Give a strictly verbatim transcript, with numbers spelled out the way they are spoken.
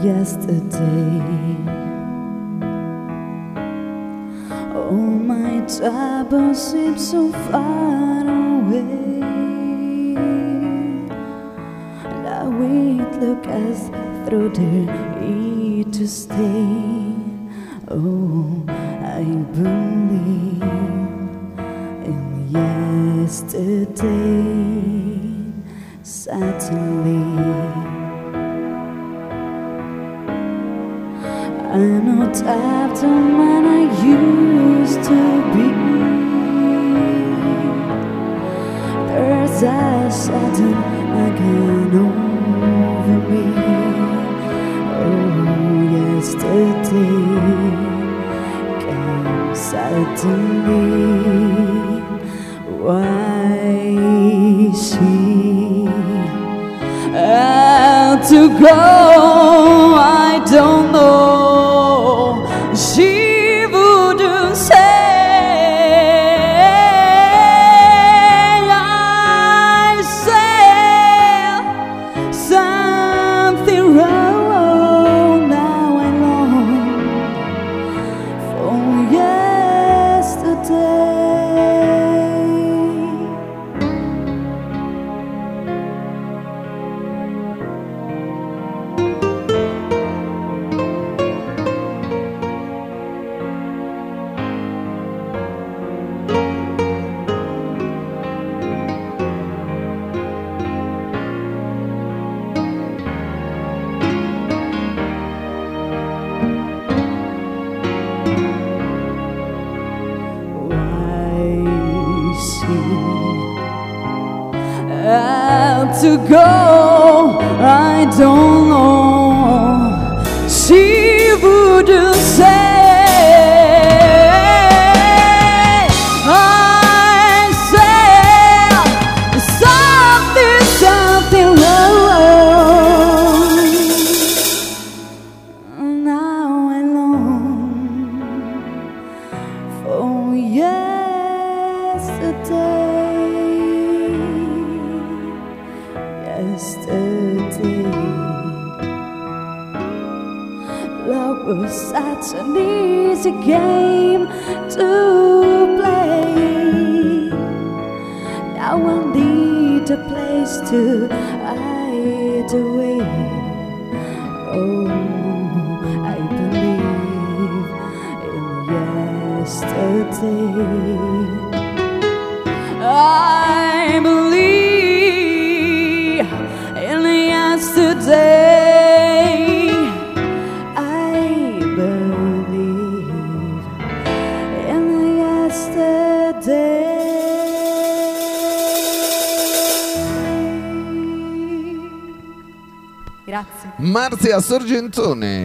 yesterday. All my troubles seem so far away, and I wait, look as through the ear to stay. Oh, I believe in yesterday. Certainly, I'm not after man I used to be. There's a sudden again over me. Oh, yesterday came suddenly. Why she had to go, I don't know. She wouldn't say. I said something wrong. Now I long for yesterday. Had to go, I don't know. She wouldn't say. I said something, something wrong. Now I long for yesterday. Yesterday, love was such an easy game to play. Now I need a place to hide away. Oh, I believe in yesterday. I believe in yesterday. I believe in yesterday. Grazie. Marzia Sorgentone.